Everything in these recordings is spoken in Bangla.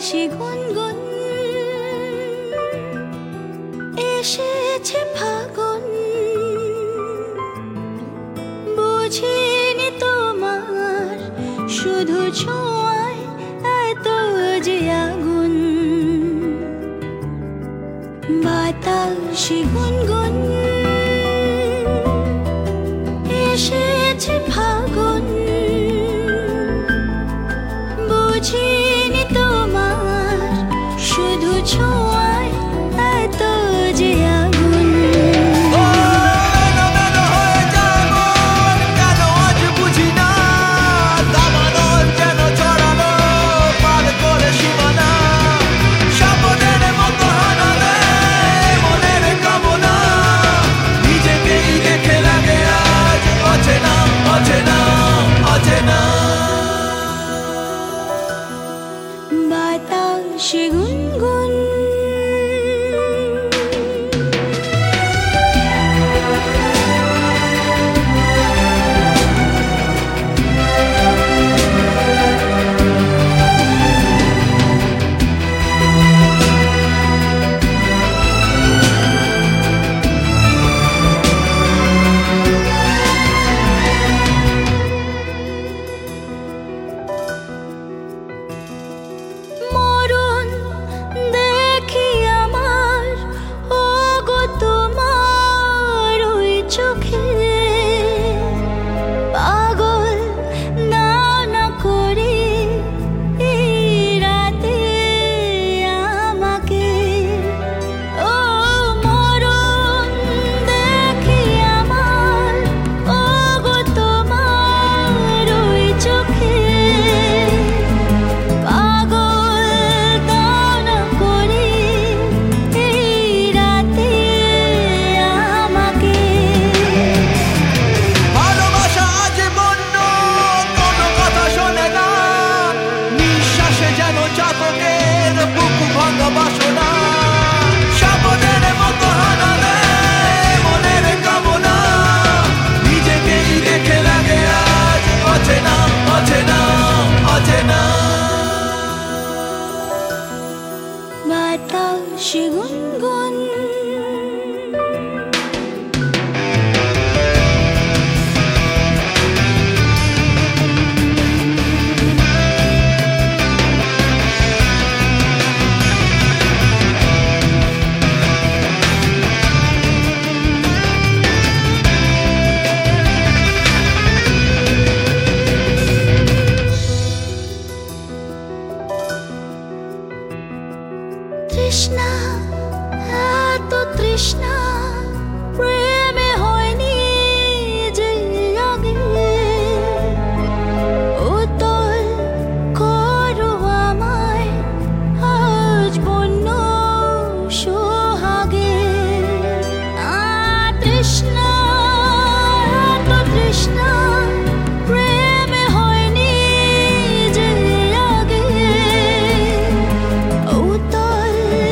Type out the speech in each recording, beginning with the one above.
বাতাসে গুনগুন এসেছে ফাগুন, বুঝিনি তোমার শুধু ছোঁয়ায় এত যে আগুন। বাতাসে গুনগুন এসেছে ফাগুন, বুঝিনি তোমার শুধু ছোঁয়ায় এত যে আগুন। বাতাসে গুনগুন বাতাসে গুনগুন তৃষ্ণা, এত তৃষ্ণা প্রেমে হয়নি যে আগে। উতল করো আমায় আজ বন্য সোহাগে। তৃষ্ণা, এত তৃষ্ণা প্রেমে হয়নি যে আগে। উতল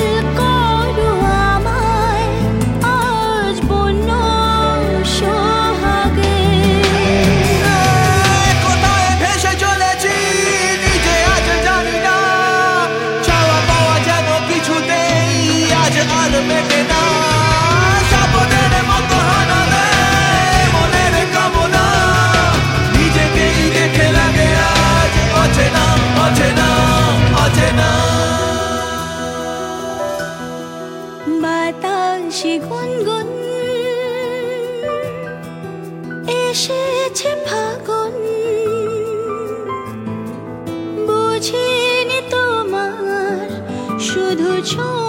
বাতাসে গুনগুন এসেছে ফাগুন, বুঝিনি তোমার শুধু ছোঁয়া